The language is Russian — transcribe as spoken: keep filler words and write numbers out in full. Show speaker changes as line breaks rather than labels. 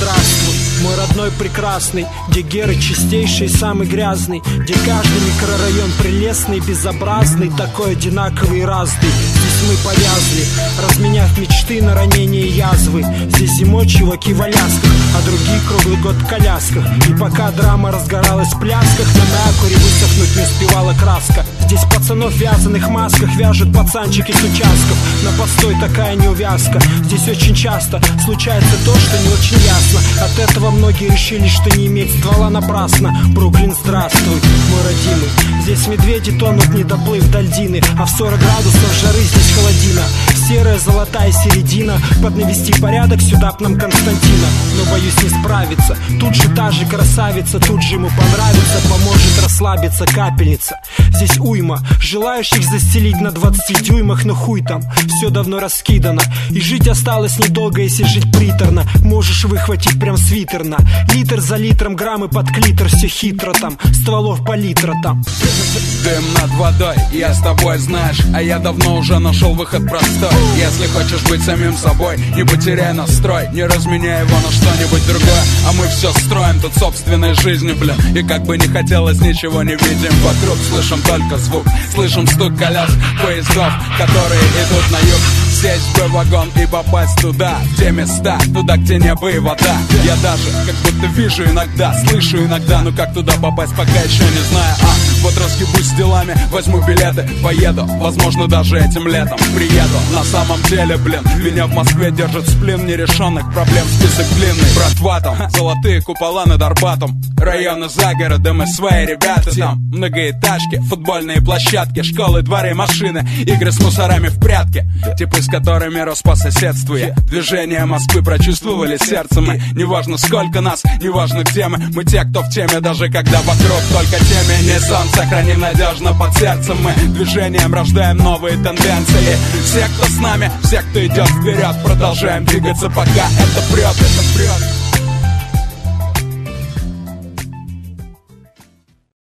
здравствуй, мой родной прекрасный, где герой чистейший и самый грязный, где каждый микрорайон прелестный, безобразный, такой одинаковый и разный. Здесь мы повязли, разменяв мечты на ранения и язвы. Здесь зимой чуваки в Алясках, а другие круглый год в колясках. И пока драма разгоралась в плясках, на мякуре высохнуть не успевала краска. Здесь пацанов в вязаных масках вяжут пацанчики с участков. На постой такая неувязка. Здесь очень часто случается то, что не очень ясно. От этого многие решили, что не иметь ствола напрасно. Бруклин, здравствуй, мой родимый. Здесь медведи тонут, не доплыв до льдины, а в сорок градусов жары здесь холодина. Серая золотая середина, под навести порядок сюда б нам Константина. Но боюсь не справиться, тут же та же красавица, тут же ему понравится, поможет расслабиться капельница. Здесь уйма желающих застелить на двадцати дюймах, но хуй там, все давно раскидано. И жить осталось недолго, если жить приторно. Можешь выхватить прям свитерно, литр за литром, граммы под клитор, все хитро там, стволов палитра там.
Дым над водой, я с тобой, знаешь, а я давно уже нашел выход простой. Если хочешь быть самим собой, не потеряй настрой, не разменяй его на что-нибудь другое. А мы все строим тут собственной жизнью, блин. И как бы не хотелось, ничего не видим вокруг. Слышим только звук, слышим стук колес поездов, которые идут на юг. Сесть бы в вагон и попасть туда, в те места, туда, где небо и вода. Я даже как будто вижу иногда, слышу иногда, но как туда попасть, пока еще не знаю. А вот разгибусь с делами, возьму билеты, поеду, возможно даже этим летом приеду. На самом деле, блин, меня в Москве держит сплин нерешенных проблем, список длинный. Братва там, золотые купола над Арбатом, районы за городом и свои ребята там. Многоэтажки, футбольные площадки, школы, дворы, машины, игры с мусорами в прятки, типы с которыми рос по соседству я. Движение Москвы прочувствовали сердцем мы. Неважно сколько нас, неважно где мы, мы те, кто в теме, даже когда вокруг только теме. Не сон, сохраним надежно под сердцем мы. Движением рождаем новые тенденции. Все, кто с нами, все, кто идет вперед, продолжаем двигаться, пока это прет, это прет.